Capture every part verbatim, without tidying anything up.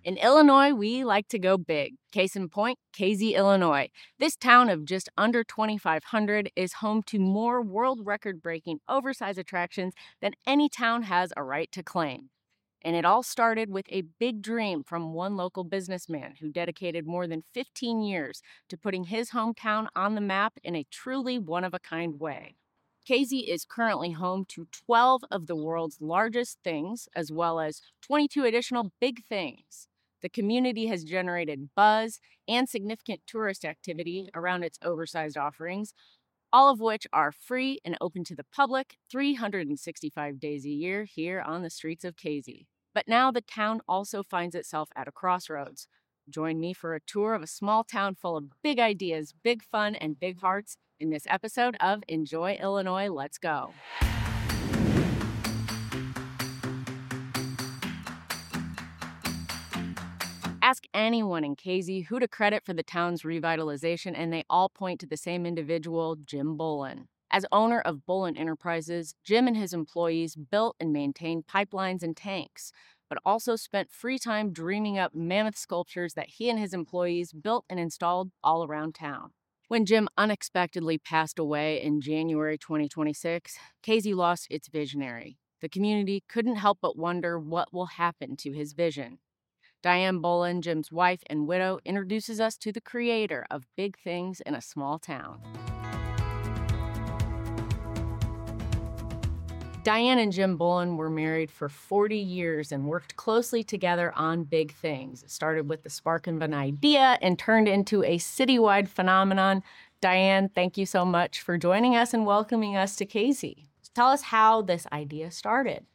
In Illinois, we like to go big. Case in point, Casey, Illinois. This town of just under twenty-five hundred is home to more world record-breaking oversized attractions than any town has a right to claim. And it all started with a big dream from one local businessman who dedicated more than fifteen years to putting his hometown on the map in a truly one-of-a-kind way. Casey is currently home to twelve of the world's largest things, as well as twenty-two additional big things. The community has generated buzz and significant tourist activity around its oversized offerings, all of which are free and open to the public three hundred sixty-five days a year here on the streets of Casey. But now the town also finds itself at a crossroads. Join me for a tour of a small town full of big ideas, big fun, and big hearts in this episode of Enjoy Illinois, Let's Go. Ask anyone in Casey who to credit for the town's revitalization, and they all point to the same individual, Jim Bolin. As owner of Bolin Enterprises, Jim and his employees built and maintained pipelines and tanks, but also spent free time dreaming up mammoth sculptures that he and his employees built and installed all around town. When Jim unexpectedly passed away in January twenty twenty-six, Casey lost its visionary. The community couldn't help but wonder what will happen to his vision. Diane Bolin, Jim's wife and widow, introduces us to the creator of big things in a small town. Diane and Jim Bolin were married for forty years and worked closely together on big things. It started with the spark of an idea and turned into a citywide phenomenon. Diane, thank you so much for joining us and welcoming us to Casey. Tell us how this idea started.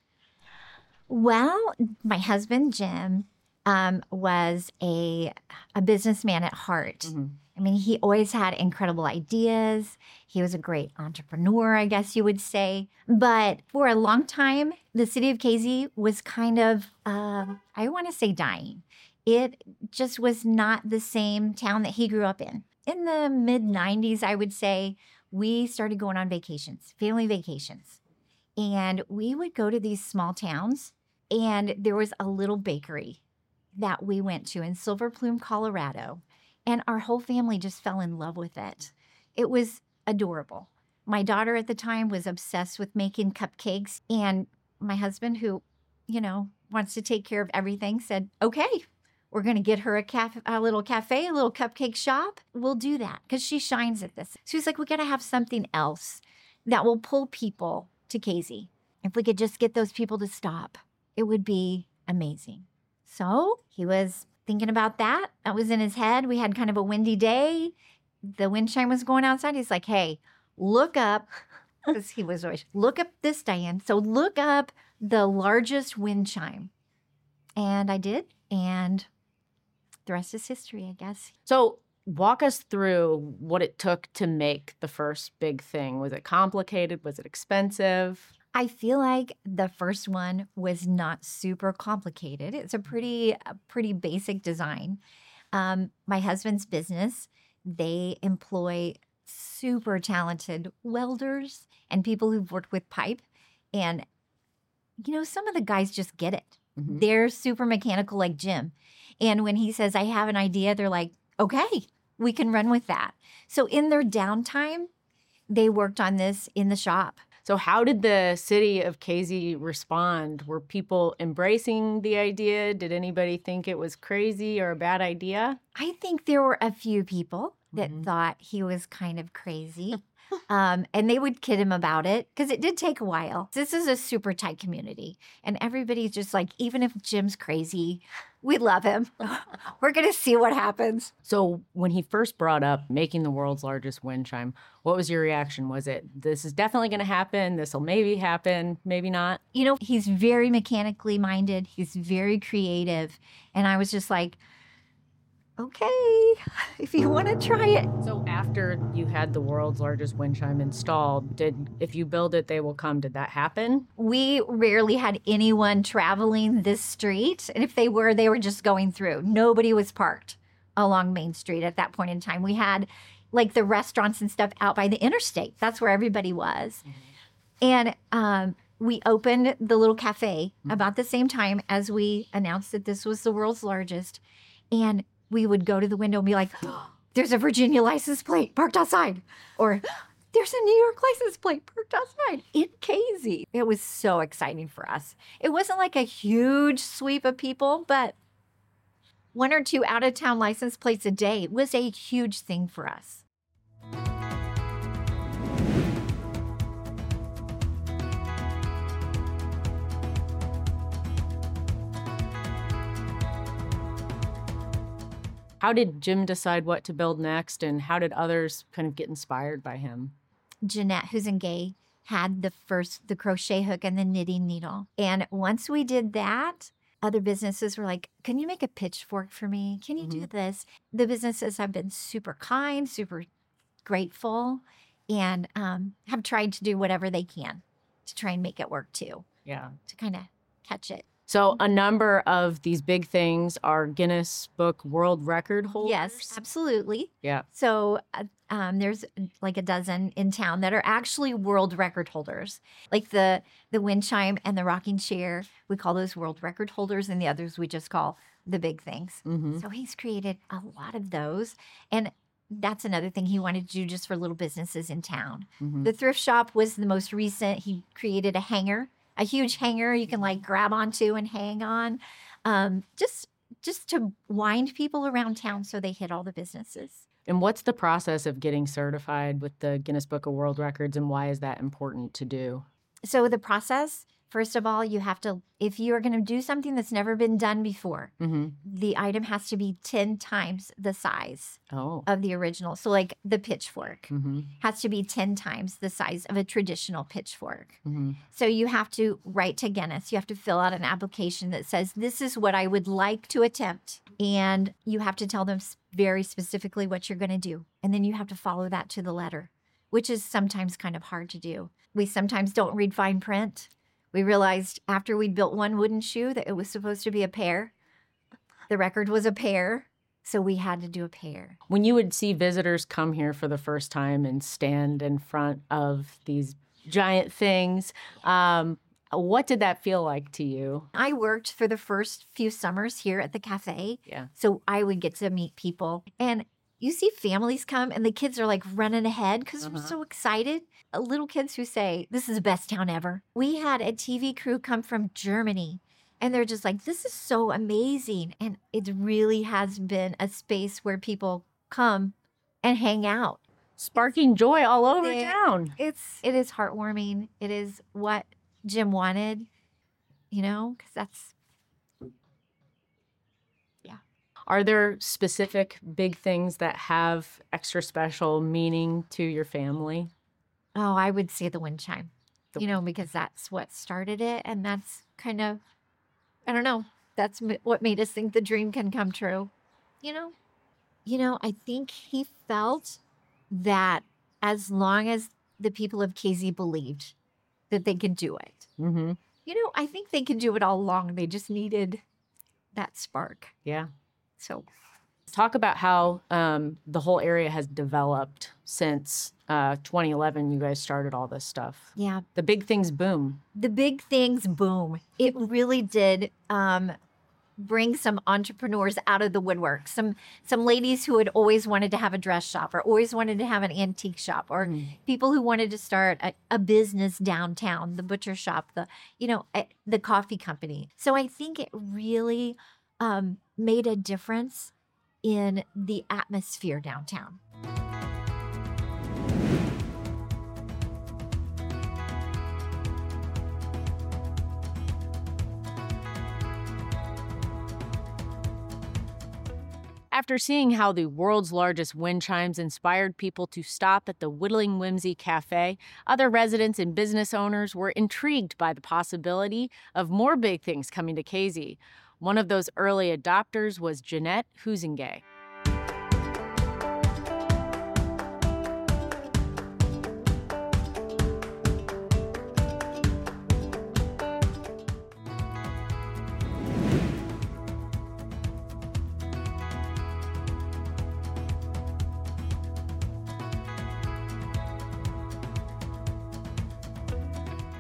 Well, my husband, Jim, um, was a, a businessman at heart. Mm-hmm. I mean, he always had incredible ideas. He was a great entrepreneur, I guess you would say. But for a long time, the city of Casey was kind of, uh, I want to say dying. It just was not the same town that he grew up in. In the mid nineties, I would say, we started going on vacations, family vacations. And we would go to these small towns, and there was a little bakery that we went to in Silver Plume, Colorado. And our whole family just fell in love with it. It was adorable. My daughter at the time was obsessed with making cupcakes. And my husband, who, you know, wants to take care of everything, said, okay, we're going to get her a, caf- a little cafe, a little cupcake shop. We'll do that because she shines at this. So he's like, we got to have something else that will pull people to Casey. If we could just get those people to stop, it would be amazing. So he was thinking about that. That was in his head. We had kind of a windy day. The wind chime was going outside. He's like, hey, look up, because he was always, look up this, Diane. So look up the largest wind chime. And I did. And the rest is history, I guess. So walk us through what it took to make the first big thing. Was it complicated? Was it expensive? I feel like the first one was not super complicated. It's a pretty, a pretty basic design. Um, my husband's business, they employ super talented welders and people who've worked with pipe. And, you know, some of the guys just get it. Mm-hmm. They're super mechanical like Jim. And when he says, I have an idea, they're like, okay, we can run with that. So in their downtime, they worked on this in the shop. So how did the city of Casey respond? Were people embracing the idea? Did anybody think it was crazy or a bad idea? I think there were a few people that mm-hmm. thought he was kind of crazy. um, and they would kid him about it because it did take a while. This is a super tight community. And everybody's just like, even if Jim's crazy, we love him. We're going to see what happens. So when he first brought up making the world's largest wind chime, what was your reaction? Was it, this is definitely going to happen, this will maybe happen, maybe not? You know, he's very mechanically minded. He's very creative. And I was just like, okay, if you want to try it. So after you had the world's largest wind chime installed, did if you build it, they will come. Did that happen? We rarely had anyone traveling this street. And if they were, they were just going through. Nobody was parked along Main Street at that point in time. We had like the restaurants and stuff out by the interstate. That's where everybody was. Mm-hmm. And um, we opened the little cafe Mhm. about the same time as we announced that this was the world's largest. And we would go to the window and be like, oh, there's a Virginia license plate parked outside. Or there's a New York license plate parked outside in Casey. It was so exciting for us. It wasn't like a huge sweep of people, but one or two out-of-town license plates a day was a huge thing for us. How did Jim decide what to build next, and how did others kind of get inspired by him? Jeanette Huizenga had the first, the crochet hook and the knitting needle. And once we did that, other businesses were like, can you make a pitchfork for me? Can you Mm-hmm. do this? The businesses have been super kind, super grateful, and um, have tried to do whatever they can to try and make it work too, Yeah. to kind of catch it. So a number of these big things are Guinness Book World Record holders? Yes, absolutely. Yeah. So uh, um, there's like a dozen in town that are actually world record holders. Like the the wind chime and the rocking chair, we call those world record holders, and the others we just call the big things. Mm-hmm. So he's created a lot of those. And that's another thing he wanted to do just for little businesses in town. Mm-hmm. The thrift shop was the most recent. He created a hanger, a huge hanger you can like grab onto and hang on, um, just just to wind people around town so they hit all the businesses. And what's the process of getting certified with the Guinness Book of World Records, and why is that important to do? So the process, first of all, you have to, if you are going to do something that's never been done before, Mm-hmm. the item has to be ten times the size Oh. of the original. So like the pitchfork Mm-hmm. has to be ten times the size of a traditional pitchfork. Mm-hmm. So you have to write to Guinness. You have to fill out an application that says, this is what I would like to attempt. And you have to tell them s- very specifically what you're going to do. And then you have to follow that to the letter, which is sometimes kind of hard to do. We sometimes don't read fine print. We realized after we'd built one wooden shoe that it was supposed to be a pair. The record was a pair, so we had to do a pair. When you would see visitors come here for the first time and stand in front of these giant things, um, what did that feel like to you? I worked for the first few summers here at the cafe, Yeah. so I would get to meet people. And you see families come and the kids are like running ahead because they're Uh-huh. so excited. Uh, Little kids who say, this is the best town ever. We had a T V crew come from Germany and they're just like, this is so amazing. And it really has been a space where people come and hang out. Sparking joy all over They- town. It's, it is heartwarming. It is what Jim wanted, you know, because that's, Are there specific big things that have extra special meaning to your family? oh, I would say the wind chime, The- you know, because that's what started it. And that's kind of, I don't know, that's m- what made us think the dream can come true, you know? You know, I think he felt that as long as the people of K Z believed that they could do it, Mm-hmm. you know, I think they could do it all along. They just needed that spark. Yeah. So Talk about how um, the whole area has developed since uh, twenty eleven. You guys started all this stuff. yeah, The big things boom. the big things boom. It really did um, bring some entrepreneurs out of the woodwork. Some some ladies who had always wanted to have a dress shop or always wanted to have an antique shop, or Mm. people who wanted to start a, a business downtown, the butcher shop, the you know eh, the coffee company. So I think it really um, made a difference in the atmosphere downtown. After seeing how the world's largest wind chimes inspired people to stop at the Whittling Whimsy Cafe, other residents and business owners were intrigued by the possibility of more big things coming to K Z. One of those early adopters was Jeanette Huizenga.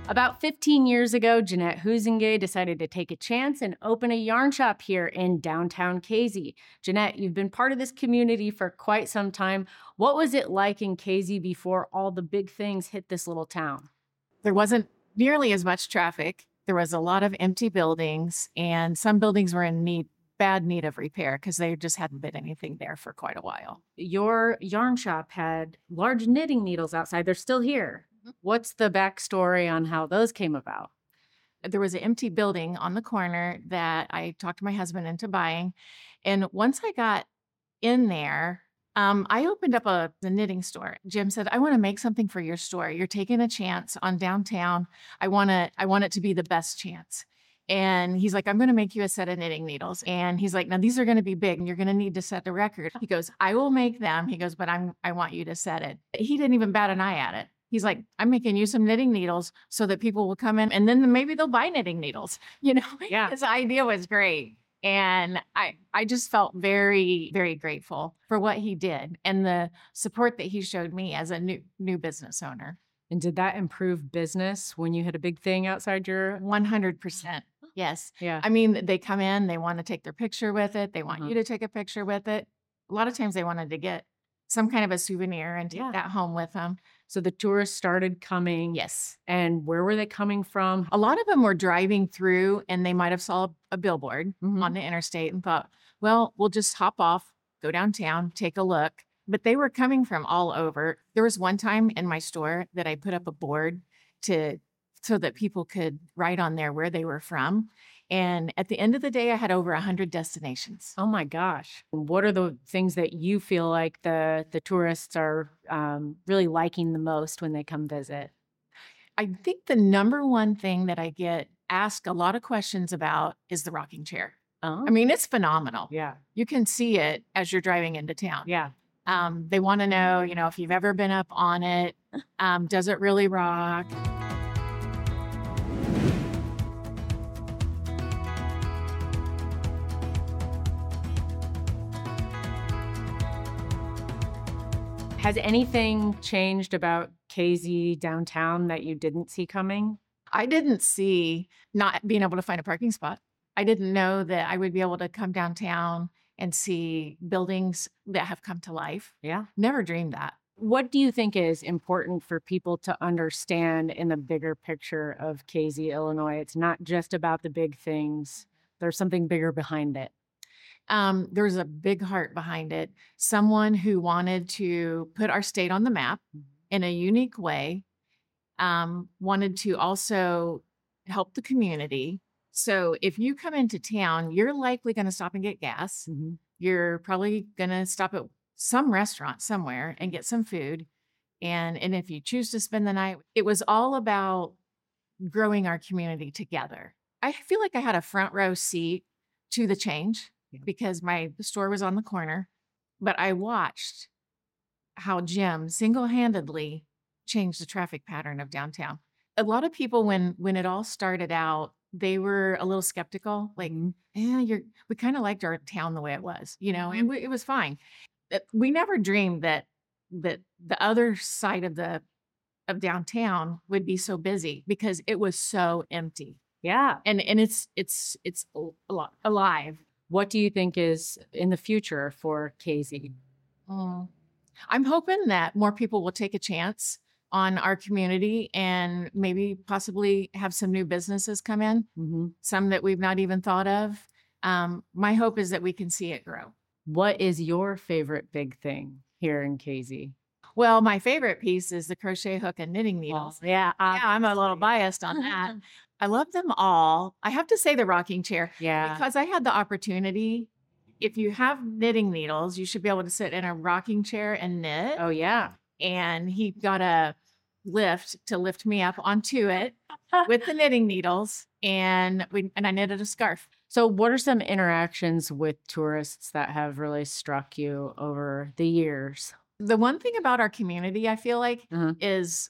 About fifteen years ago, Jeanette Huizenga decided to take a chance and open a yarn shop here in downtown Casey. Jeanette, you've been part of this community for quite some time. What was it like in Casey before all the big things hit this little town? There wasn't nearly as much traffic. There was a lot of empty buildings, and some buildings were in need, bad need of repair because there just hadn't been anything there for quite a while. Your yarn shop had large knitting needles outside. They're still here. What's the backstory on how those came about? There was an empty building on the corner that I talked my husband into buying. And once I got in there, um, I opened up a, a knitting store. Jim said, I want to make something for your store. You're taking a chance on downtown. I want to, I want it to be the best chance. And he's like, I'm going to make you a set of knitting needles. And he's like, now these are going to be big and you're going to need to set the record. He goes, I will make them. He goes, but I'm, I want you to set it. He didn't even bat an eye at it. He's like, I'm making you some knitting needles so that people will come in and then maybe they'll buy knitting needles. You know, yeah. His idea was great. And I, I just felt very, very grateful for what he did and the support that he showed me as a new, new business owner. And did that improve business when you had a big thing outside your? one hundred percent. Yes. Yeah. I mean, they come in, they want to take their picture with it. They want uh-huh. you to take a picture with it. A lot of times they wanted to get some kind of a souvenir and take yeah. that home with them. So the tourists started coming. Yes. And where were they coming from? A lot of them were driving through and they might have saw a billboard mm-hmm. on the interstate and thought, well, we'll just hop off, go downtown, take a look. But they were coming from all over. There was one time in my store that I put up a board to so that people could write on there where they were from. And at the end of the day, I had over one hundred destinations. Oh my gosh. What are the things that you feel like the, the tourists are um, really liking the most when they come visit? I think the number one thing that I get asked a lot of questions about is the rocking chair. Oh. I mean, it's phenomenal. Yeah. You can see it as you're driving into town. Yeah. Um, they want to know, you know, if you've ever been up on it, um, does it really rock? Has anything changed about Casey downtown that you didn't see coming? I didn't see not being able to find a parking spot. I didn't know that I would be able to come downtown and see buildings that have come to life. Yeah. Never dreamed that. What do you think is important for people to understand in the bigger picture of Casey, Illinois? It's not just about the big things. There's something bigger behind it. Um, there's a big heart behind it. Someone who wanted to put our state on the map in a unique way, um, wanted to also help the community. So if you come into town, you're likely going to stop and get gas. Mm-hmm. You're probably going to stop at some restaurant somewhere and get some food. And, and if you choose to spend the night, it was all about growing our community together. I feel like I had a front row seat to the change. Yeah. Because my store was on the corner, but I watched how Jim single-handedly changed the traffic pattern of downtown. A lot of people, when when it all started out, they were a little skeptical, like, "Yeah, you're." We kind of liked our town the way it was, you know, and we, it was fine. We never dreamed that that the other side of the of downtown would be so busy because it was so empty. Yeah, and and it's it's it's a lot alive. What do you think is in the future for Casey? Mm. I'm hoping that more people will take a chance on our community and maybe possibly have some new businesses come in, mm-hmm. some that we've not even thought of. Um, my hope is that we can see it grow. What is your favorite big thing here in Casey? Well, my favorite piece is the crochet hook and knitting needles. Well, yeah, yeah, I'm a little biased on that. I love them all. I have to say the rocking chair. Yeah. Because I had the opportunity. If you have knitting needles, you should be able to sit in a rocking chair and knit. Oh, yeah. And he got a lift to lift me up onto it with the knitting needles. And we and I knitted a scarf. So what are some interactions with tourists that have really struck you over the years? The one thing about our community, I feel like, uh-huh. is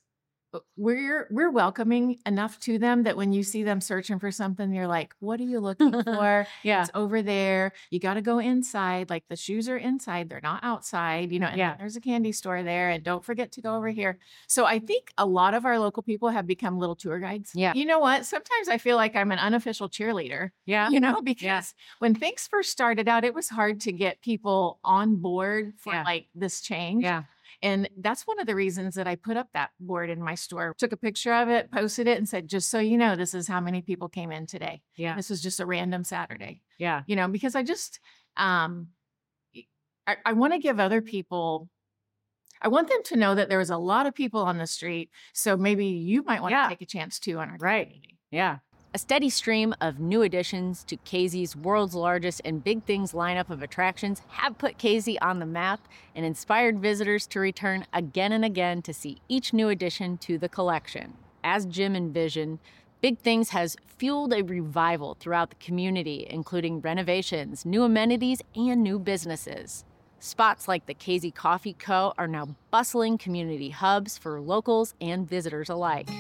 we're we're welcoming enough to them that when you see them searching for something, you're like, what are you looking for? Yeah. It's over there. You got to go inside. Like the shoes are inside. They're not outside, you know, and Yeah. there's a candy store there. And don't forget to go over here. So I think a lot of our local people have become little tour guides. Yeah. You know what? Sometimes I feel like I'm an unofficial cheerleader, Yeah. you know, because Yeah. when things first started out, it was hard to get people on board for Yeah. like this change. Yeah. And that's one of the reasons that I put up that board in my store. Took a picture of it, posted it, and said, just so you know, this is how many people came in today. Yeah. This was just a random Saturday. Yeah. You know, because I just, um, I, I want to give other people, I want them to know that there was a lot of people on the street. So maybe you might want Yeah. to take a chance too on our Right. community. Yeah. A steady stream of new additions to K Z's world's largest and big things lineup of attractions have put K Z on the map and inspired visitors to return again and again to see each new addition to the collection. As Jim envisioned, Big Things has fueled a revival throughout the community, including renovations, new amenities, and new businesses. Spots like the K Z Coffee Co. are now bustling community hubs for locals and visitors alike.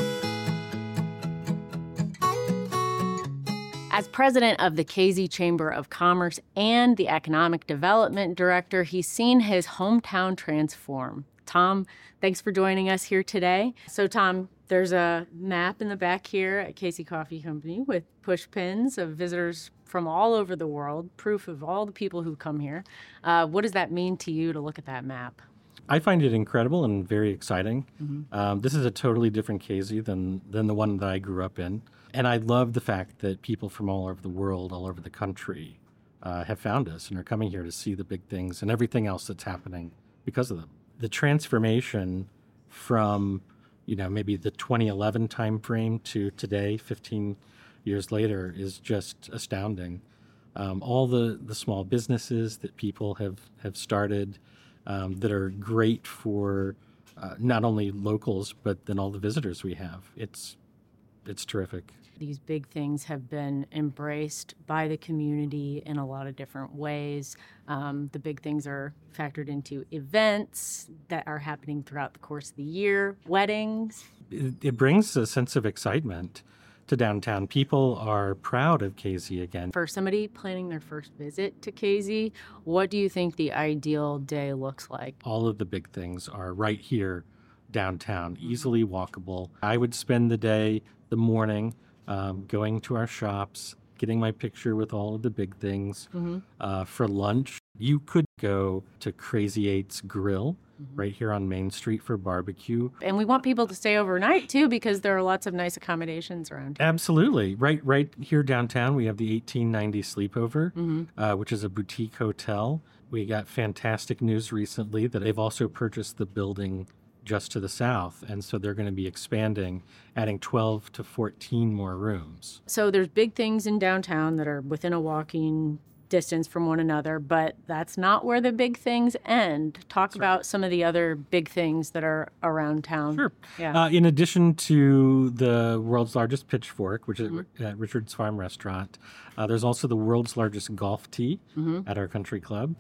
As president of the K Z Chamber of Commerce and the economic development director, he's seen his hometown transform. Tom, thanks for joining us here today. So, Tom, there's a map in the back here at K Z Coffee Company with push pins of visitors from all over the world, proof of all the people who come here. Uh, what does that mean to you to look at that map? I find it incredible and very exciting. Mm-hmm. Um, this is a totally different K Z than than the one that I grew up in. And I love the fact that people from all over the world, all over the country, uh, have found us and are coming here to see the big things and everything else that's happening because of them. The transformation from, you know, maybe the twenty eleven timeframe to today, fifteen years later, is just astounding. Um, all the, the small businesses that people have, have started um, that are great for uh, not only locals, but then all the visitors we have. It's It's terrific. These big things have been embraced by the community in a lot of different ways. Um, the big things are factored into events that are happening throughout the course of the year, weddings. It, it brings a sense of excitement to downtown. People are proud of K Z again. For somebody planning their first visit to K Z, what do you think the ideal day looks like? All of the big things are right here downtown, easily walkable. I would spend the day, the morning, um, going to our shops, getting my picture with all of the big things. Mm-hmm. Uh, for lunch, you could go to Crazy Eight's Grill Mm-hmm. right here on Main Street for barbecue. And we want people to stay overnight too, because there are lots of nice accommodations around here. Absolutely. Right right here downtown, we have the eighteen ninety Sleepover, Mm-hmm. uh, which is a boutique hotel. We got fantastic news recently that they've also purchased the building just to the south, and so they're going to be expanding, adding twelve to fourteen more rooms. So there's big things in downtown that are within a walking distance from one another, but that's not where the big things end. Talk That's about right. some of the other big things that are around town. Sure. Yeah. Uh, in addition to the world's largest pitchfork, which is Mhm. at Richard's Farm Restaurant, uh, there's also the world's largest golf tee Mm-hmm. at our country club.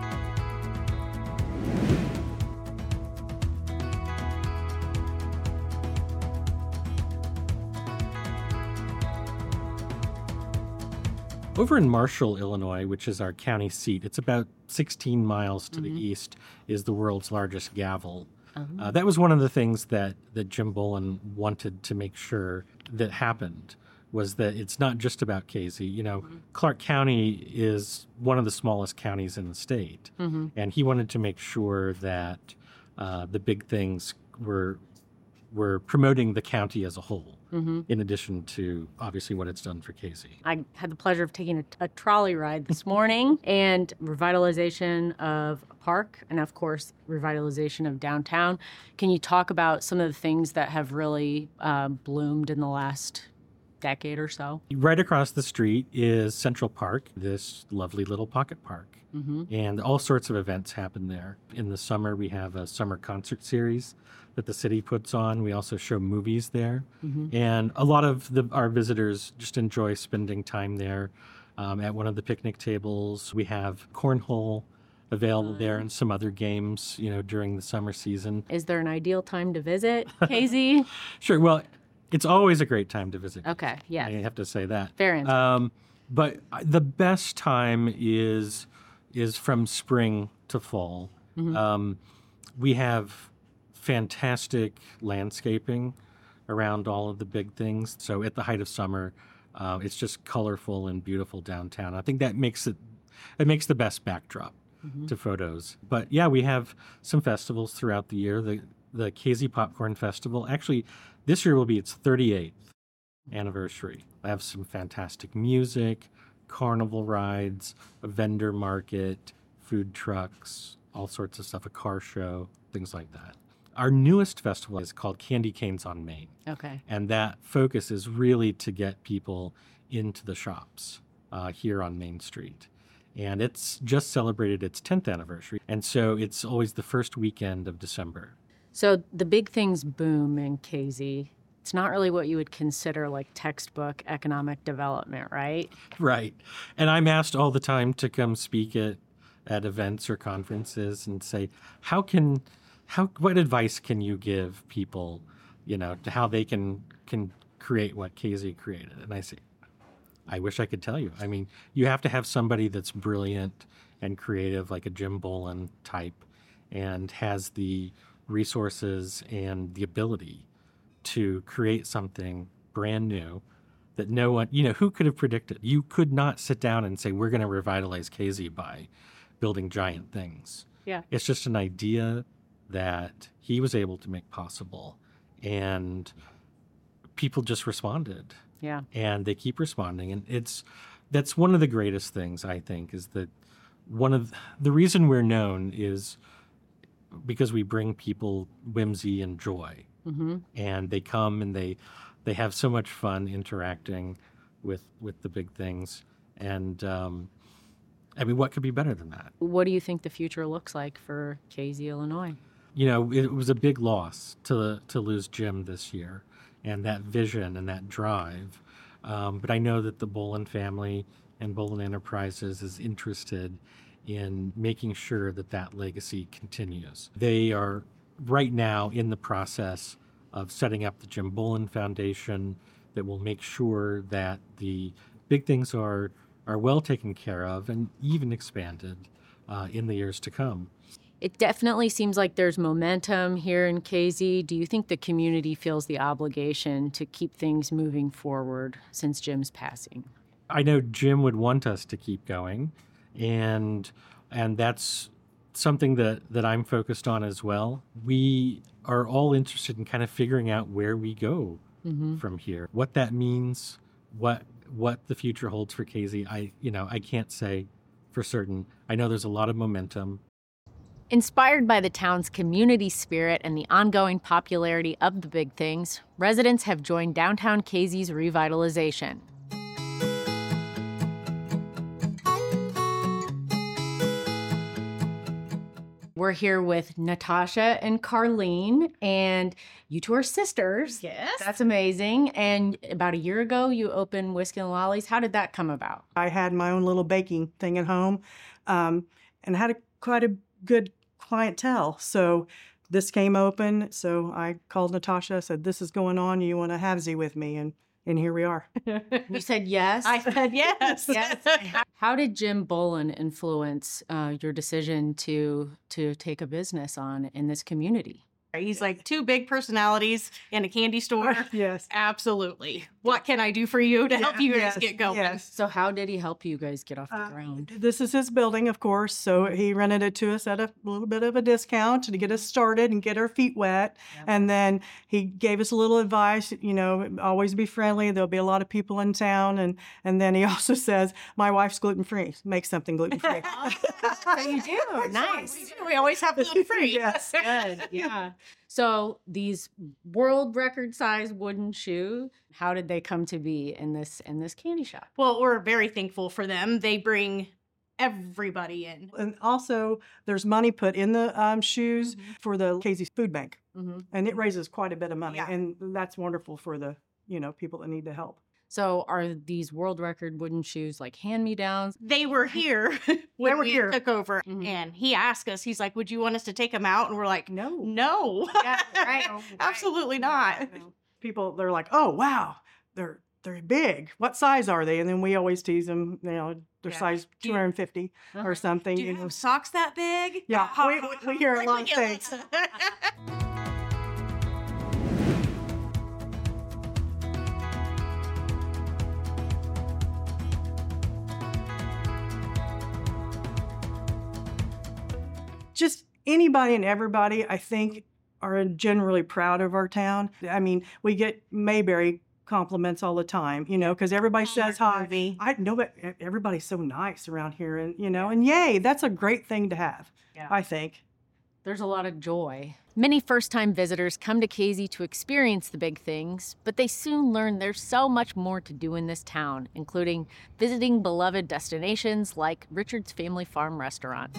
Over in Marshall, Illinois, which is our county seat, it's about sixteen miles to Mhm. the east, is the world's largest gavel. Oh. Uh, that was one of the things that, that Jim Bolin wanted to make sure that happened, was that it's not just about K Z. You know, Mhm. Clark County is one of the smallest counties in the state, Mm-hmm. and he wanted to make sure that uh, the big things were were promoting the county as a whole, Mm-hmm. in addition to obviously what it's done for K Z. I had the pleasure of taking a, a trolley ride this morning and revitalization of a park and, of course, revitalization of downtown. Can you talk about some of the things that have really uh, bloomed in the last decade or so? Right across the street is Central Park, this lovely little pocket park. Mm-hmm. And all sorts of events happen there. In the summer, we have a summer concert series that the city puts on. We also show movies there. Mm-hmm. And a lot of the, our visitors just enjoy spending time there. Um, at one of the picnic tables, we have cornhole available there, and some other games, you know, during the summer season. Is there an ideal time to visit K Z? Sure. Well, it's always a great time to visit. Okay, yeah. I have to say that. Fair answer. Um, but the best time is is from spring to fall. Mm-hmm. Um, we have fantastic landscaping around all of the big things. So at the height of summer, uh, it's just colorful and beautiful downtown. I think that makes it it makes the best backdrop mm-hmm. to photos. But yeah, we have some festivals throughout the year. The the K Z Popcorn Festival, actually, this year will be its thirty-eighth anniversary. I have some fantastic music, carnival rides, a vendor market, food trucks, all sorts of stuff, a car show, things like that. Our newest festival is called Candy Canes on Main. Okay. And that focus is really to get people into the shops uh, here on Main Street. And it's just celebrated its tenth anniversary. And so it's always the first weekend of December. So the big things boom in K Z. It's not really what you would consider like textbook economic development, right? Right. And I'm asked all the time to come speak at, at events or conferences and say, how can, how, what advice can you give people, you know, to how they can, can create what K Z created? And I say, I wish I could tell you. I mean, you have to have somebody that's brilliant and creative, like a Jim Boland type, and has the resources and the ability to create something brand new that no one, you know, who could have predicted? You could not sit down and say, we're going to revitalize K Z by building giant things. Yeah. It's just an idea that he was able to make possible. And people just responded. Yeah. And they keep responding. And it's, that's one of the greatest things, I think, is that one of the reason we're known is because we bring people whimsy and joy. Mm-hmm. And they come and they they have so much fun interacting with with the big things. And um, I mean, what could be better than that? What do you think the future looks like for K Z, Illinois? You know, it was a big loss to to lose Jim this year, and that vision and that drive. Um, but I know that the Boland family and Boland Enterprises is interested in making sure that that legacy continues. They are right now in the process of setting up the Jim Boland Foundation that will make sure that the big things are are well taken care of and even expanded uh, in the years to come. It definitely seems like there's momentum here in K Z. Do you think the community feels the obligation to keep things moving forward since Jim's passing? I know Jim would want us to keep going, and and that's something that, that I'm focused on as well. We are all interested in kind of figuring out where we go mm-hmm. from here, what that means, what what the future holds for K Z. I you know I can't say for certain. I know there's a lot of momentum. Inspired by the town's community spirit and the ongoing popularity of the big things, residents have joined downtown K Z's revitalization. We're here with Natasha and Carlene, and you two are sisters. Yes. That's amazing. And about a year ago, you opened Whiskey and Lollies. How did that come about? I had my own little baking thing at home um, and had a, quite a good clientele. So this came open. So I called Natasha, said, this is going on. You want to halvesy with me? And and here we are. You said yes? I said yes. Yes. How did Jim Boland influence uh, your decision to to take a business on in this community? He's like two big personalities in a candy store. Yes. Absolutely. What can I do for you to help you guys Yes, get going? Yes. So how did he help you guys get off the Uh, ground? This is his building, of course. So he rented it to us at a little bit of a discount to get us started and get our feet wet. Yep. And then he gave us a little advice, you know, always be friendly. There'll be a lot of people in town. And, and then he also says, my wife's gluten-free. Make something gluten-free. So you do. Nice. We, do. We always have gluten free. Yes. Good. Yeah. So these world record size wooden shoes, how did they come to be in this in this candy shop? Well, we're very thankful for them. They bring everybody in. And also, there's money put in the um, shoes Mhm. for the K Z Food Bank. Mm-hmm. And it raises quite a bit of money. Yeah. And that's wonderful for the, you know, people that need the help. So are these world record wooden shoes like hand-me-downs? They were here when were we here. took over, Mhm. and he asked us. He's like, "Would you want us to take them out?" And we're like, No. "No, Yeah, right. absolutely not." People, they're like, "Oh, wow, they're they're big. What size are they?" And then we always tease them, you know, they're Yeah. size Do you- two hundred fifty Uh-huh. or something. Do you You know. have socks that big? Yeah, we- we- we hear a lot of things. Just anybody and everybody, I think, are generally proud of our town. I mean, we get Mayberry compliments all the time, you know, because everybody says hi. Movie. I know, but e- everybody's so nice around here, and you know, and yay, that's a great thing to have. Yeah. I think. There's a lot of joy. Many first-time visitors come to Casey to experience the big things, but they soon learn there's so much more to do in this town, including visiting beloved destinations like Richard's Family Farm Restaurant.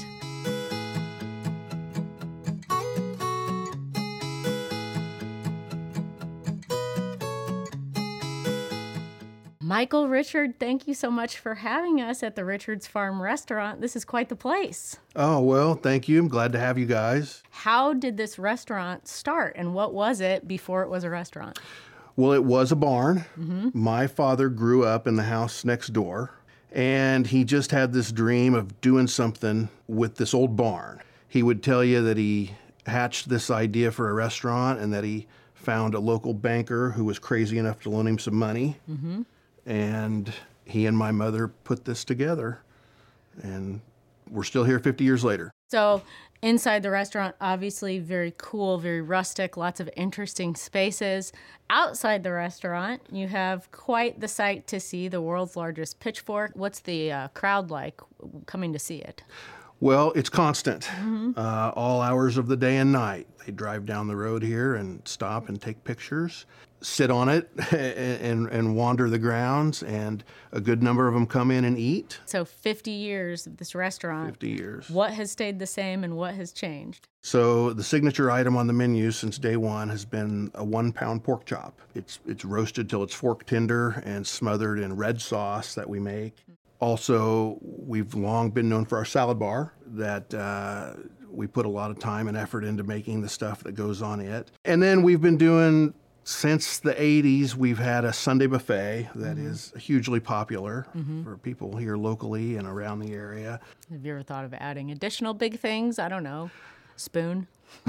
Michael, Richard, thank you so much for having us at the Richard's Farm Restaurant. This is quite the place. Oh, well, thank you. I'm glad to have you guys. How did this restaurant start, and what was it before it was a restaurant? Well, it was a barn. My father grew up in the house next door, and he just had this dream of doing something with this old barn. He would tell you that he hatched this idea for a restaurant and that he found a local banker who was crazy enough to loan him some money. Mm-hmm. And he and my mother put this together, and we're still here fifty years later. So inside the restaurant, obviously very cool, very rustic, lots of interesting spaces. Outside the restaurant, you have quite the sight to see, the world's largest pitchfork. What's the uh, crowd like coming to see it? Well, it's constant, uh, all hours of the day and night. They drive down the road here and stop and take pictures, sit on it and, and wander the grounds, and a good number of them come in and eat. So fifty years of this restaurant. fifty years. What has stayed the same and what has changed? So the signature item on the menu since day one has been a one-pound pork chop. It's it's roasted till it's fork tender and smothered in red sauce that we make. Also, we've long been known for our salad bar that uh, we put a lot of time and effort into making the stuff that goes on it. And then we've been doing, since the eighties, we've had a Sunday buffet that Mm-hmm. is hugely popular for people here locally and around the area. Have you ever thought of adding additional big things? I don't know. Spoon?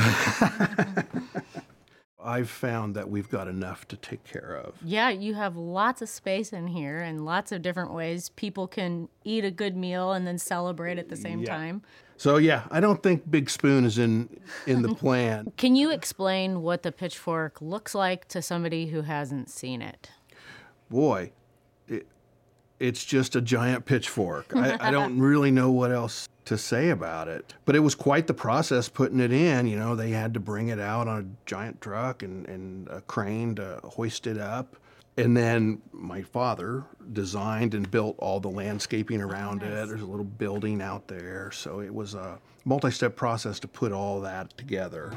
I've found that we've got enough to take care of. Yeah, you have lots of space in here and lots of different ways people can eat a good meal and then celebrate at the same Yeah. time. So yeah, I don't think Big Spoon is in in the plan. Can you explain what the pitchfork looks like to somebody who hasn't seen it? Boy, it, it's just a giant pitchfork. I, I don't really know what else to say about it. But it was quite the process putting it in. You know, they had to bring it out on a giant truck and, and a crane to hoist it up. And then my father designed and built all the landscaping around it. There's a little building out there. So it was a multi-step process to put all that together.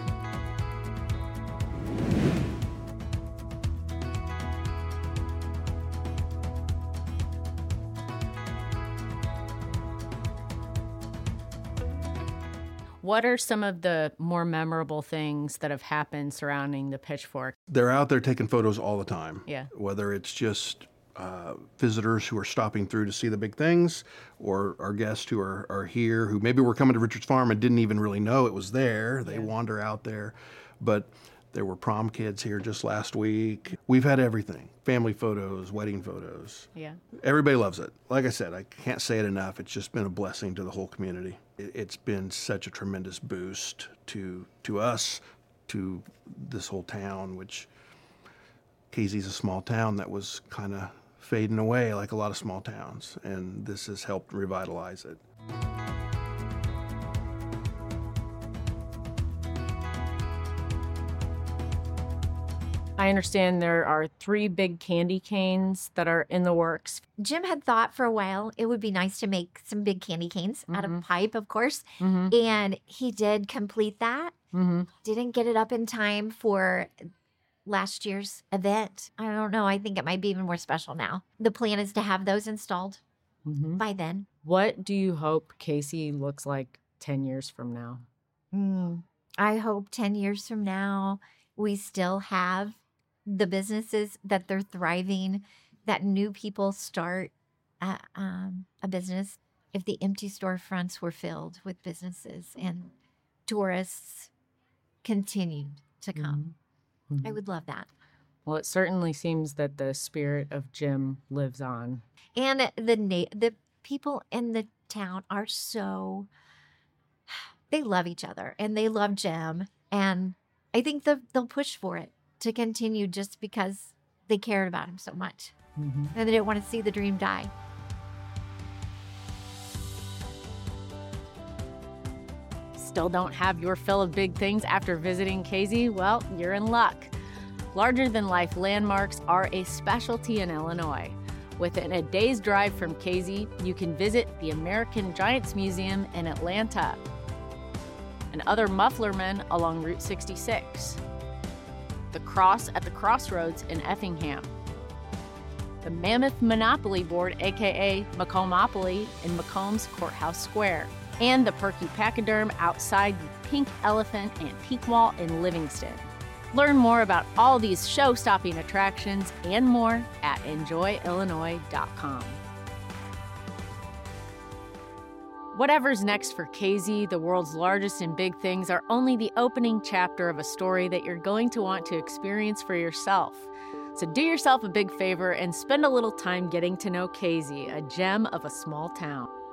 What are some of the more memorable things that have happened surrounding the pitchfork? They're out there taking photos all the time. Yeah. Whether it's just uh, visitors who are stopping through to see the big things, or our guests who are, are here who maybe were coming to Richard's Farm and didn't even really know it was there. They wander out there. But there were prom kids here just last week. We've had everything. Family photos, wedding photos. Yeah. Everybody loves it. Like I said, I can't say it enough. It's just been a blessing to the whole community. It- It's been such a tremendous boost to to us, to this whole town, which Casey's a small town that was kind of fading away like a lot of small towns, and this has helped revitalize it. I understand there are three big candy canes that are in the works. Jim had thought for a while it would be nice to make some big candy canes out of Mhm. pipe, of course. Mm-hmm. And he did complete that. Mm-hmm. Didn't get it up in time for last year's event. I don't know. I think it might be even more special now. The plan is to have those installed Mm-hmm. by then. What do you hope Casey looks like ten years from now? Mm. I hope ten years from now, we still have the businesses that they're thriving, that new people start uh, um, a business. If the empty storefronts were filled with businesses and tourists continued to come, Mm-hmm. I would love that. Well, it certainly seems that the spirit of Jim lives on. And the na- the people in the town are so, they love each other and they love Jim. And I think the, they'll push for it to continue just because they cared about him so much. Mm-hmm. And they didn't want to see the dream die. Still don't have your fill of big things after visiting Casey? Well, you're in luck. Larger-than-life landmarks are a specialty in Illinois. Within a day's drive from Casey, you can visit the American Giants Museum in Atlanta and other Mufflermen along Route sixty-six, the Cross at the Crossroads in Effingham, the Mammoth Monopoly Board, aka Macomopoly, in Macomb's Courthouse Square, and the Perky Pachyderm outside the Pink Elephant Antique Wall in Livingston. Learn more about all these show-stopping attractions and more at enjoy illinois dot com. Whatever's next for Casey, the world's largest and big things, are only the opening chapter of a story that you're going to want to experience for yourself. So do yourself a big favor and spend a little time getting to know Casey, a gem of a small town.